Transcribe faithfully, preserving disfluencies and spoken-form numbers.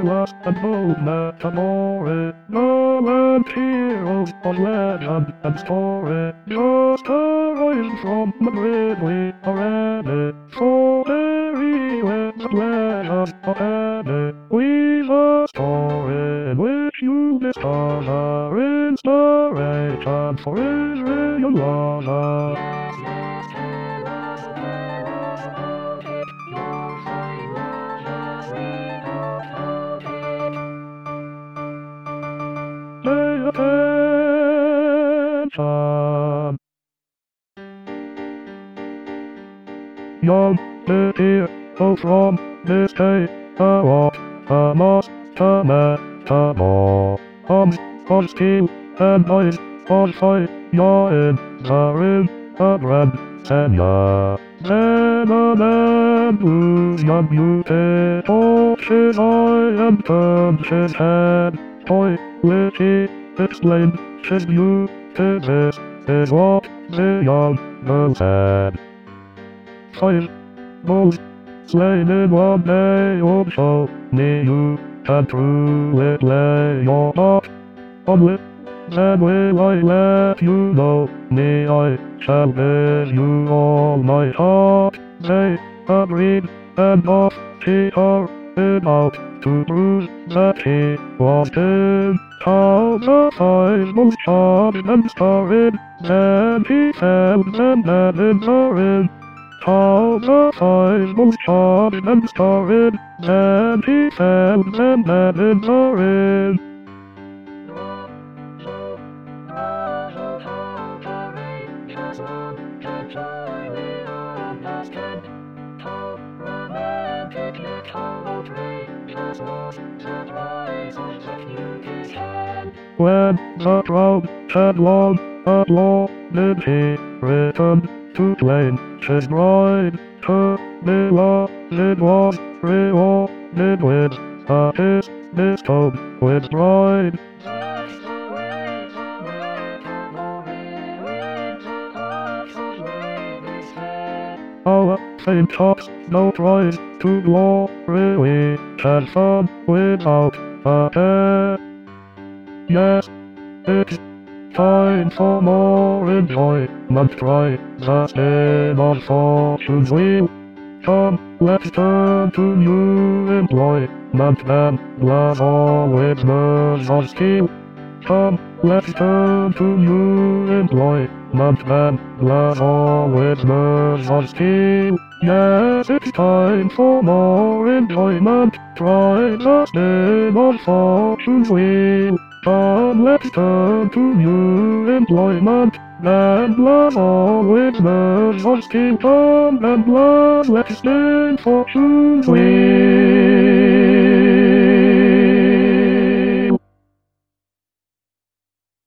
glass and bone metamorph. No land heroes of legend and story. Just a rise from Madrid we are ready. So very with the legend of Eddie. We've a story in which you discover inspiration for Israel Lana. Pay attention. Young here, oh from this day, a walk, a must, a metamor. Arms, on skill, and might, on fight, you're in the ring, a brand, senya. Then a man who's young beauty, torches eye and turns his head. Toy, which he explained, his beauty this is what the young girl said. Five bulls slain in one day or so, me you can through it lay your heart on it. Then will I let you know, me I shall give you all my heart. They agreed, and off he hurried out to prove that he was in. How the five bulls shot and started, then he found them dead in the ring. How the five bulls shot and started, then he found them dead in the ring. When the crowd had long applauded, he returned to claim his bride. Her beloved was rewarded with a kiss bestowed with pride. Our fame talks no prize to glory, we had fun without a care. Yes, it's time for more enjoyment, try the spin on fortune's wheel. Come, let's turn to new employment, and glass always burns on steel. Come, let's turn to new employment, and glass always burns on steel. Yes, it's time for more enjoyment, try the spin on fortune's wheel. Come, let's turn to new employment, and blood always burns on steel. Come and blood, let's spin fortune's wheel.